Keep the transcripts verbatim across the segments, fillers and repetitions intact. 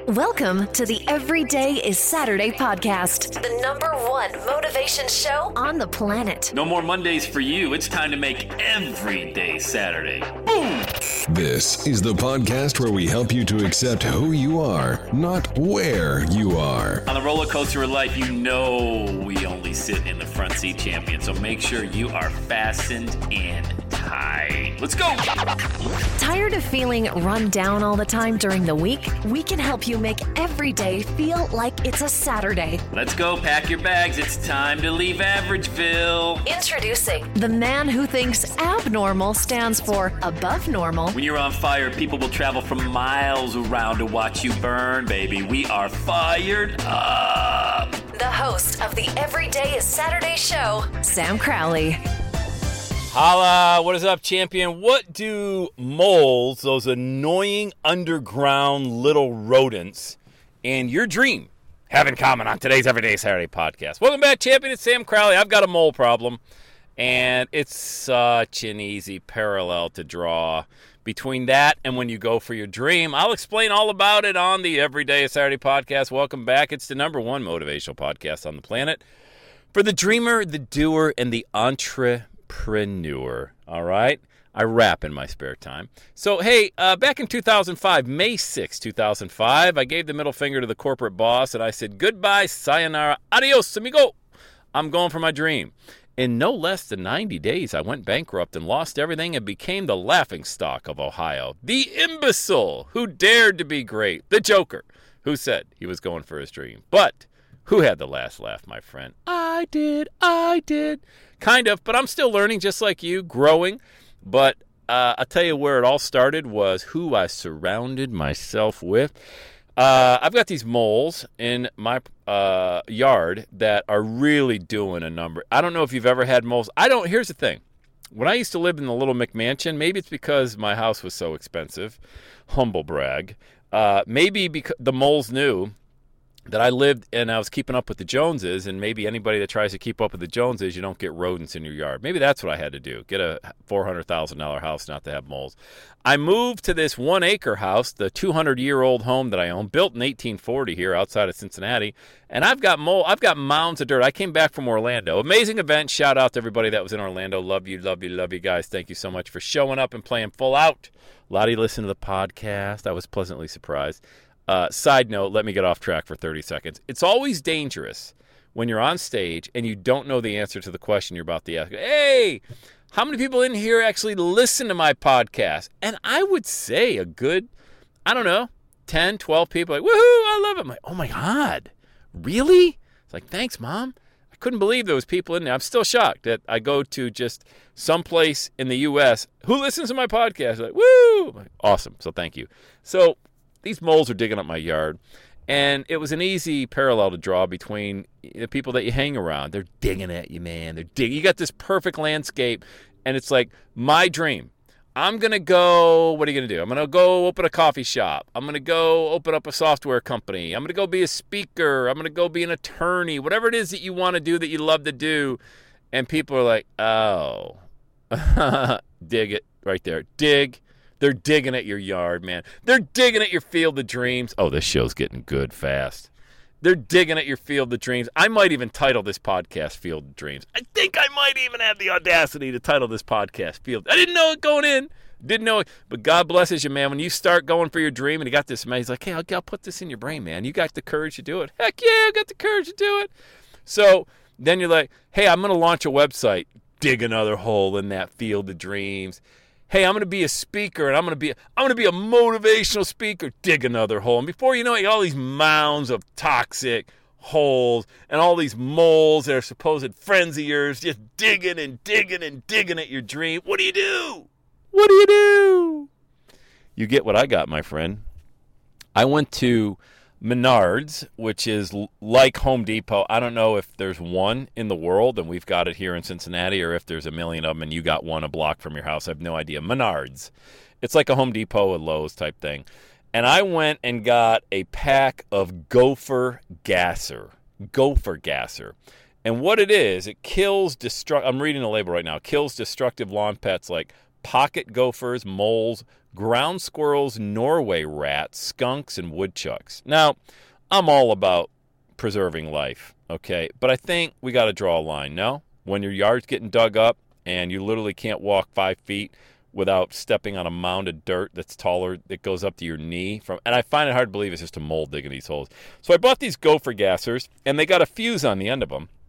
Welcome to the Everyday is Saturday podcast, the number one motivation show on the planet. No more Mondays for you. It's time to make every day Saturday. Boom! This is the podcast where we help you to accept who you are, not where you are. On the roller coaster of life, you know we only sit in the front seat, champion. So make sure you are fastened in tight. Let's go! Tired of feeling run down all the time during the week? We can help you make every day feel like it's a Saturday. Let's go. Pack your bags. It's time to leave Averageville. Introducing the man who thinks abnormal stands for above normal. When you're on fire, people will travel from miles around to watch you burn, baby. We are fired up. The host of the Everyday is Saturday show, Sam Crowley. Holla, what is up, champion? What do moles, those annoying underground little rodents, and your dream have in common on today's Everyday Saturday podcast? Welcome back, champion. It's Sam Crowley. I've got a mole problem, and it's such an easy parallel to draw between that and when you go for your dream. I'll explain all about it on the Everyday Saturday podcast. Welcome back. It's the number one motivational podcast on the planet for the dreamer, the doer, and the entrepreneur. Preneur, all right? I rap in my spare time. So, hey, uh, back in two thousand five, May sixth, two thousand five, I gave the middle finger to the corporate boss, and I said, goodbye, sayonara, adios, amigo. I'm going for my dream. In no less than ninety days, I went bankrupt and lost everything and became the laughingstock of Ohio. The imbecile who dared to be great. The joker who said he was going for his dream. But who had the last laugh, my friend? I did, I did. Kind of, but I'm still learning just like you, growing. But uh, I'll tell you where it all started was who I surrounded myself with. Uh, I've got these moles in my uh, yard that are really doing a number. I don't know if you've ever had moles. I don't. Here's the thing. When I used to live in the little McMansion, maybe it's because my house was so expensive. Humble brag. Uh, maybe because the moles knew that I lived and I was keeping up with the Joneses, and maybe anybody that tries to keep up with the Joneses, you don't get rodents in your yard. Maybe that's what I had to do, get a four hundred thousand dollars house not to have moles. I moved to this one-acre house, the two hundred year old home that I own, built in eighteen forty here outside of Cincinnati, and I've got mole, I've got mounds of dirt. I came back from Orlando. Amazing event. Shout out to everybody that was in Orlando. Love you, love you, love you guys. Thank you so much for showing up and playing full out. A lot of you listen to the podcast. I was pleasantly surprised. Uh, side note, let me get off track for thirty seconds. It's always dangerous when you're on stage and you don't know the answer to the question you're about to ask. Hey, how many people in here actually listen to my podcast? And I would say a good, I don't know, ten, twelve people like, woohoo, I love it. I'm like, oh my God, really? It's like, thanks, Mom. I couldn't believe there was people in there. I'm still shocked that I go to just someplace in the U S who listens to my podcast. Like, woo! Like, awesome. So thank you. So these moles are digging up my yard, and it was an easy parallel to draw between the people that you hang around. They're digging at you, man. They're digging. You got this perfect landscape, and it's like my dream. I'm going to go, what are you going to do? I'm going to go open a coffee shop. I'm going to go open up a software company. I'm going to go be a speaker. I'm going to go be an attorney. Whatever it is that you want to do that you love to do, and people are like, oh, dig it right there. Dig. They're digging at your yard, man. They're digging at your field of dreams. Oh, this show's getting good fast. They're digging at your field of dreams. I might even title this podcast Field of Dreams. I think I might even have the audacity to title this podcast Field. I didn't know it going in. Didn't know it. But God blesses you, man. When you start going for your dream and you got this man, he's like, hey, I'll, I'll put this in your brain, man. You got the courage to do it. Heck yeah, I got the courage to do it. So then you're like, hey, I'm going to launch a website. Dig another hole in that field of dreams. Hey, I'm going to be a speaker, and I'm going to be I'm going to be a motivational speaker. Dig another hole. And before you know it, you got all these mounds of toxic holes and all these moles that are supposed friends of yours just digging and digging and digging at your dream. What do you do? What do you do? You get what I got, my friend. I went to Menards, which is like Home Depot. I don't know if there's one in the world, and we've got it here in Cincinnati, or if there's a million of them and you got one a block from your house. I have no idea. Menards. It's like a Home Depot and Lowe's type thing. And I went and got a pack of Gopher Gasser. Gopher Gasser. And what it is, it kills destruct. I'm reading the label right now. It kills destructive lawn pets like pocket gophers, moles, ground squirrels, Norway rats, skunks, and woodchucks. Now, I'm all about preserving life, okay? But I think we got to draw a line, no? When your yard's getting dug up and you literally can't walk five feet without stepping on a mound of dirt that's taller, that goes up to your knee. From, and I find it hard to believe it's just a mole digging these holes. So I bought these gopher gassers, and they got a fuse on the end of them.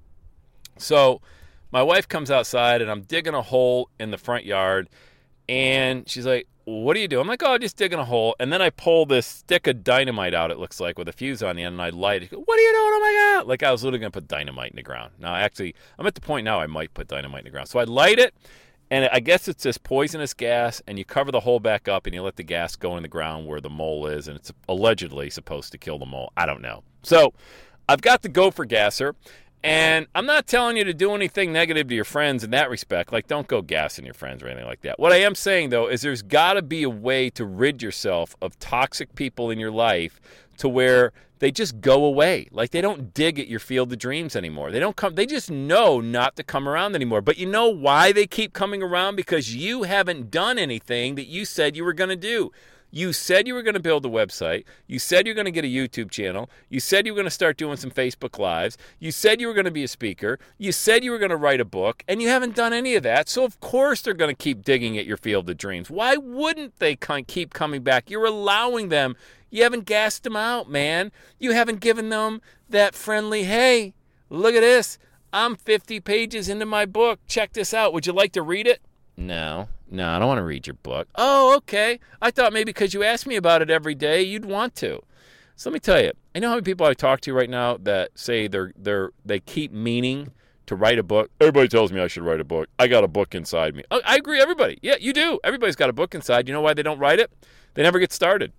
So my wife comes outside, and I'm digging a hole in the front yard, and she's like, what do you do? I'm like, oh, just digging a hole. And then I pull this stick of dynamite out, it looks like, with a fuse on the end, and I light it. Go, what are you doing? Oh, my God. Like, I was literally going to put dynamite in the ground. Now, actually, I'm at the point now I might put dynamite in the ground. So I light it, and I guess it's this poisonous gas, and you cover the hole back up, and you let the gas go in the ground where the mole is, and it's allegedly supposed to kill the mole. I don't know. So I've got the gopher gasser. And I'm not telling you to do anything negative to your friends in that respect. Like, don't go gassing your friends or anything like that. What I am saying, though, is there's got to be a way to rid yourself of toxic people in your life to where they just go away. Like, they don't dig at your field of dreams anymore. They don't come. They just know not to come around anymore. But you know why they keep coming around? Because you haven't done anything that you said you were going to do. You said you were going to build a website. You said you were going to get a YouTube channel. You said you were going to start doing some Facebook Lives. You said you were going to be a speaker. You said you were going to write a book, and you haven't done any of that. So, of course, they're going to keep digging at your field of dreams. Why wouldn't they keep coming back? You're allowing them. You haven't gassed them out, man. You haven't given them that friendly, hey, look at this. I'm fifty pages into my book. Check this out. Would you like to read it? No. No, I don't want to read your book. Oh, okay. I thought maybe because you ask me about it every day, you'd want to. So let me tell you, I know how many people I talk to right now that say they're they're they keep meaning to write a book. Everybody tells me I should write a book. I got a book inside me. I agree, everybody. Yeah, you do. Everybody's got a book inside. You know why they don't write it? They never get started.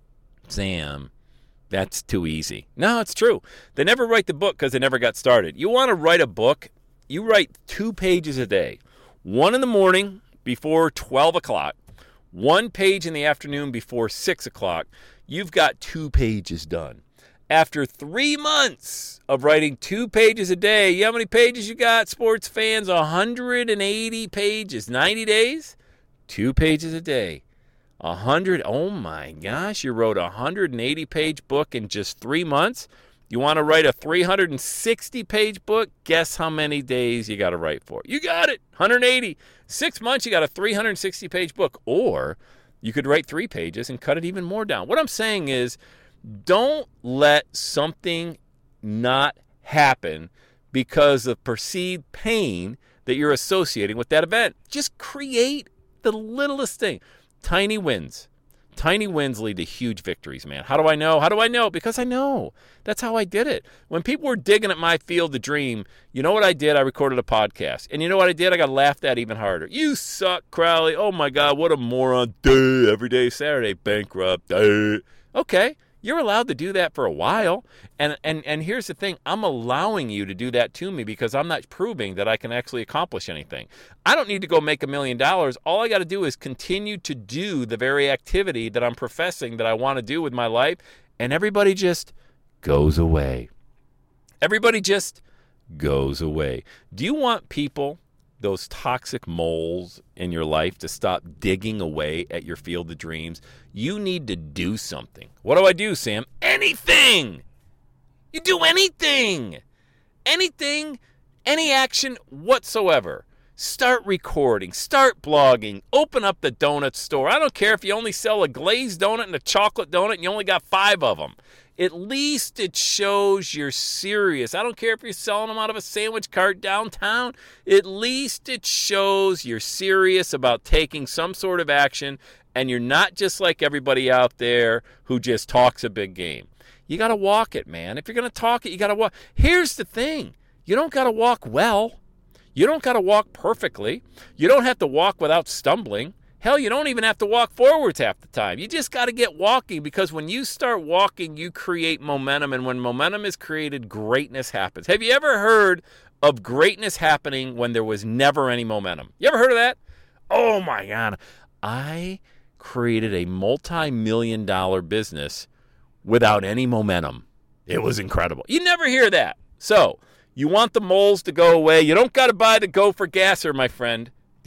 Sam, that's too easy. No, it's true. They never write the book because they never got started. You want to write a book, you write two pages a day. One in the morning before twelve o'clock, one page in the afternoon before six o'clock. You've got two pages done. After three months of writing two pages a day, you know how many pages you got, sports fans? one hundred eighty pages. ninety days? Two pages a day. one hundred, oh my gosh, you wrote a one hundred eighty page book in just three months? You want to write a three hundred sixty page book? Guess how many days you got to write for? You got it, one hundred eighty. Six months, you got a three hundred sixty page book. Or you could write three pages and cut it even more down. What I'm saying is, don't let something not happen because of perceived pain that you're associating with that event. Just create the littlest thing. Tiny wins. Tiny wins lead to huge victories, man. How do I know? How do I know? Because I know. That's how I did it. When people were digging at my field of dream, you know what I did? I recorded a podcast. And you know what I did? I got laughed at even harder. You suck, Crowley. Oh, my God, what a moron. Duh, every day Saturday, bankrupt. Duh. Okay. You're allowed to do that for a while. And, and and here's the thing. I'm allowing you to do that to me because I'm not proving that I can actually accomplish anything. I don't need to go make a million dollars. All I got to do is continue to do the very activity that I'm professing that I want to do with my life. And everybody just goes away. Everybody just goes away. Do you want people, those toxic moles in your life, to stop digging away at your field of dreams? You need to do something. What do I do, Sam? Anything! You do anything! Anything, any action whatsoever. Start recording. Start blogging. Open up the donut store. I don't care if you only sell a glazed donut and a chocolate donut and you only got five of them. At least it shows you're serious. I don't care if you're selling them out of a sandwich cart downtown. At least it shows you're serious about taking some sort of action and you're not just like everybody out there who just talks a big game. You got to walk it, man. If you're going to talk it, you got to walk. Here's the thing. You don't got to walk well. You don't got to walk perfectly. You don't have to walk without stumbling. Hell, you don't even have to walk forwards half the time. You just got to get walking, because when you start walking, you create momentum. And when momentum is created, greatness happens. Have you ever heard of greatness happening when there was never any momentum? You ever heard of that? Oh, my God. I created a multi-million dollar business without any momentum. It was incredible. You never hear that. So you want the moles to go away. You don't got to buy the Gopher Gasser, my friend.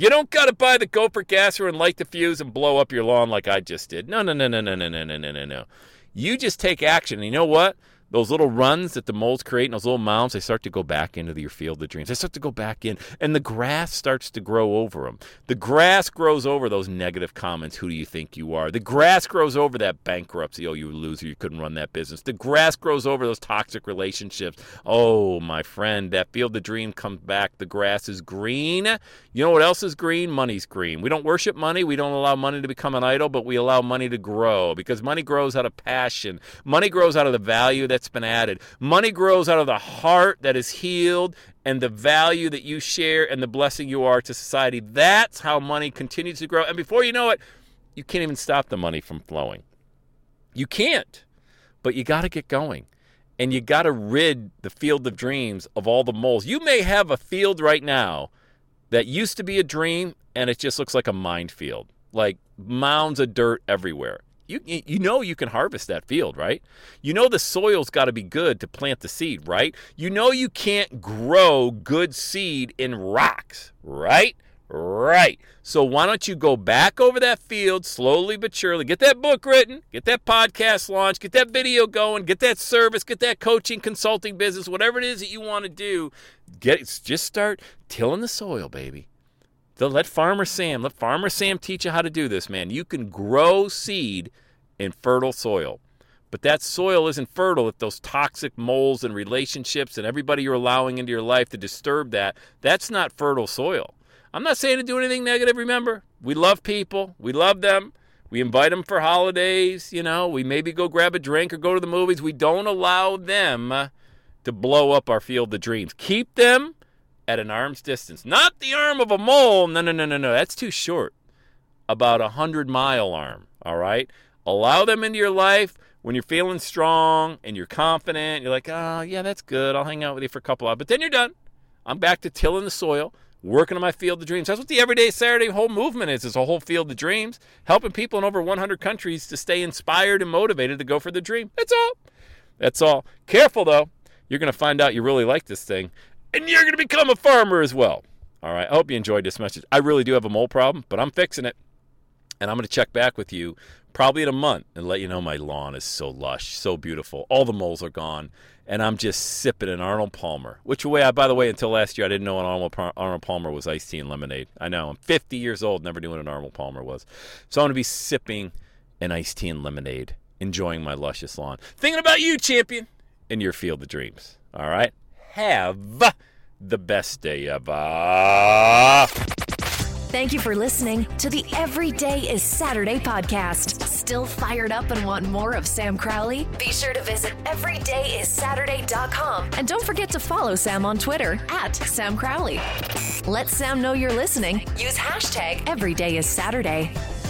You don't got to buy the gopher gasser and light the fuse and blow up your lawn like I just did. No, no, no, no, no, no, no, no, no, no. You just take action. And you know what? Those little runs that the moles create and those little mounds, they start to go back into your field of dreams. They start to go back in, and the grass starts to grow over them. The grass grows over those negative comments. Who do you think you are? The grass grows over that bankruptcy. Oh, you loser. You couldn't run that business. The grass grows over those toxic relationships. Oh, my friend, that field of dream comes back. The grass is green. You know what else is green? Money's green. We don't worship money. We don't allow money to become an idol, but we allow money to grow because money grows out of passion. Money grows out of the value that's been added. Money grows out of the heart that is healed and the value that you share and the blessing you are to society. That's how money continues to grow. And before you know it, you can't even stop the money from flowing. You can't, but you got to get going. And you got to rid the field of dreams of all the moles. You may have a field right now that used to be a dream and it just looks like a minefield, like mounds of dirt everywhere. You you know you can harvest that field, right? You know the soil's got to be good to plant the seed, right? You know you can't grow good seed in rocks, right? Right. So why don't you go back over that field slowly but surely, get that book written, get that podcast launched, get that video going, get that service, get that coaching, consulting business, whatever it is that you want to do, get just start tilling the soil, baby. Let Farmer Sam, let Farmer Sam teach you how to do this, man. You can grow seed in fertile soil. But that soil isn't fertile if those toxic moles and relationships and everybody you're allowing into your life to disturb that, that's not fertile soil. I'm not saying to do anything negative, remember. We love people. We love them. We invite them for holidays, you know. We maybe go grab a drink or go to the movies. We don't allow them to blow up our field of dreams. Keep them at an arm's distance. Not the arm of a mole. No, no, no, no, no. That's too short. About a hundred-mile arm, all right? Allow them into your life when you're feeling strong and you're confident. You're like, oh, yeah, that's good. I'll hang out with you for a couple hours. But then you're done. I'm back to tilling the soil, working on my field of dreams. That's what the Everyday Saturday whole movement is. It's a whole field of dreams, helping people in over one hundred countries to stay inspired and motivated to go for the dream. That's all. That's all. Careful, though. You're going to find out you really like this thing. And you're going to become a farmer as well. All right. I hope you enjoyed this message. I really do have a mole problem, but I'm fixing it. And I'm going to check back with you probably in a month and let you know my lawn is so lush, so beautiful. All the moles are gone. And I'm just sipping an Arnold Palmer. Which way, I, by the way, until last year, I didn't know an Arnold, Arnold Palmer was iced tea and lemonade. I know. I'm fifty years old, never knew what an Arnold Palmer was. So I'm going to be sipping an iced tea and lemonade, enjoying my luscious lawn. Thinking about you, champion, in your field of dreams. All right? Have the best day ever. Thank you for listening to the Everyday is Saturday podcast. Still fired up and want more of Sam Crowley? Be sure to visit everyday is saturday dot com. And don't forget to follow Sam on Twitter at Sam Crowley. Let Sam know you're listening. Use hashtag everyday is Saturday.